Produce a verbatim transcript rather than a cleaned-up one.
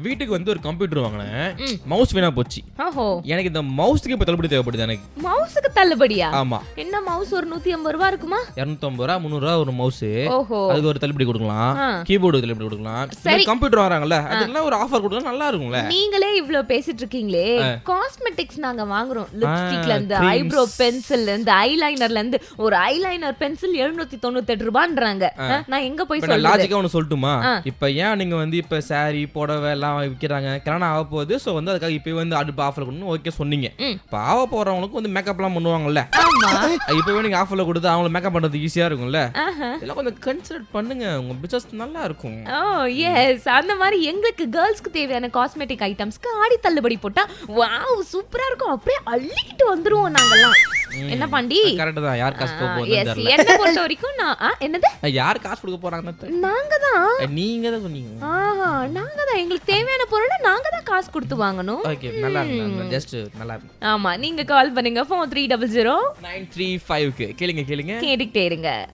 வீட்டுக்கு வந்து ஒரு கம்ப்யூட்டர் வாங்கினேன், மவுஸ் வீணா போச்சு. எனக்கு இந்த மவுஸ்க்கு இப்ப தள்ளுபடி தேவைப்படுது. எனக்கு மவுஸ்க்கு தள்ளுபடியா? ஆமா. என்ன மவுஸ் ஒரு நூத்தி ஐம்பது ரூபாய் இருக்குமா? இருநூத்தி ஐம்பது ரூபாய் முன்னூறு ரூபாய் ஒரு மவுஸ். அதுக்கு ஒரு தள்ளுபடி கொடுக்கலாம், கீபோர்டு தள்ளுபடி கொடுக்கலாம். கம்ப்யூட்டர் வராங்கல்ல அதுக்கெல்லாம் ஒரு ஆஃபர் கொடுத்தா நல்லா இருக்கும்ல. நீங்களே இவ்ளோ பேசிட்டு இருக்கீங்களே, காஸ்மெட்டிக்ஸ் நாங்க வாங்குறோம். லிப்ஸ்டிக்ல இருந்து ஐப்ரோ பென்சில்ல இருந்து ஐலைனர்ல இருந்து ஒரு ஐலைனர் பென்சில் எழுநூத்தி தொண்ணூத்தி எட்டு ரூபான்றாங்க. நான் எங்க போய் சொல்றது? லாஜிக்கா ஒன்னு சொல்லட்டுமா? இப்ப ஏன் நீங்க வந்து இப்ப சாரி புடவை எல்லாம் விக்கிறாங்க, கல்யாணம் ஆக போகுது, சோ வந்து அதுக்காக இப்ப வந்து அடுப்பு ஆஃபர்ல கொடுக்கணும் ஓகே சொன்னீங்க. இப்ப ஆக போறவங்களுக்கு வந்து மேக்கப் எல்லாம் பண்ணுவாங்கல்ல, இப்பவே நீங்க ஆஃபர்ல கொடுத்து அவங்க மேக்கப் பண்றது ஈஸியா இருக்கும்ல. இதெல்லாம் கொஞ்சம் கன்சிடர் பண்ணுங்க, உங்க பிசினஸ் நல்லா இருக்கும். ஓ எஸ், அந்த மாதிரி எங்களுக்கு கேர்ள்ஸ்க்கு தேவையான காஸ்மெட்டிக் ஐட்டம்ஸ்க்கு ஆடி தள்ளுபடி போட்டா வாவ் சூப்பரா இருக்கும், அப்படியே அள்ளிக்கிட்டு வந்துருவோம் நாங்கெல்லாம். என்ன பாண்டி? கரெக்ட் தான். யார் காசு கொடுக்க போறாங்க தெரியல. எஸ், என்ன பொறுத்த வரைக்கும் நான் என்னது யார் காசு கொடுக்க போறாங்க? நாங்க தான். நீங்க தான் சொன்னீங்க. ஆஹா, நாங்க தான். எங்களுக்கு தேவையான பொருளை நாங்க தான் காசு கொடுத்து வாங்கணும். ஓகே, நல்லா இருக்கு. ஜஸ்ட் நல்லா இருக்கு. ஆமா, நீங்க கால் பண்ணுங்க four three zero zero nine three five க்கு. கேளுங்க கேளுங்க கேட்டுட்டே இருங்க.